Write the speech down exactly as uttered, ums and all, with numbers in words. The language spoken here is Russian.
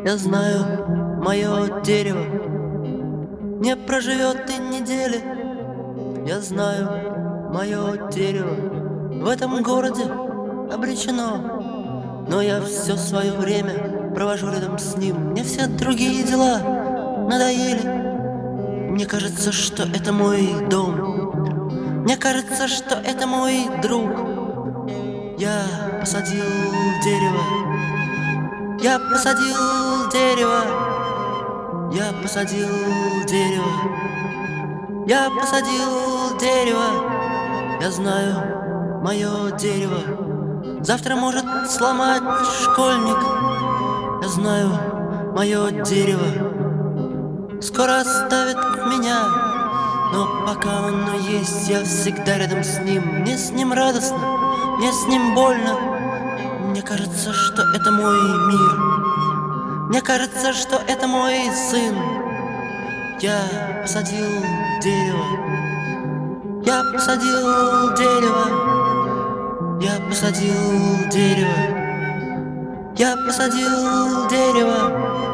Я знаю, мое дерево не проживет и недели. Я знаю, мое дерево в этом городе обречено. Но я все свое время провожу рядом с ним. Мне все другие дела надоели. Мне кажется, что это мой дом. Мне кажется, что это мой друг. Я посадил дерево. Я посадил дерево. Я посадил дерево. Я посадил дерево. Я знаю, мое дерево завтра может сломать школьник. Я знаю, мое дерево скоро оставит меня. Но пока оно есть, я всегда рядом с ним. Мне с ним радостно, мне с ним больно. Мне кажется, что это мой мир. Мне кажется, что это мой сын. Я посадил дерево. Я посадил дерево. Я посадил дерево. Я посадил дерево.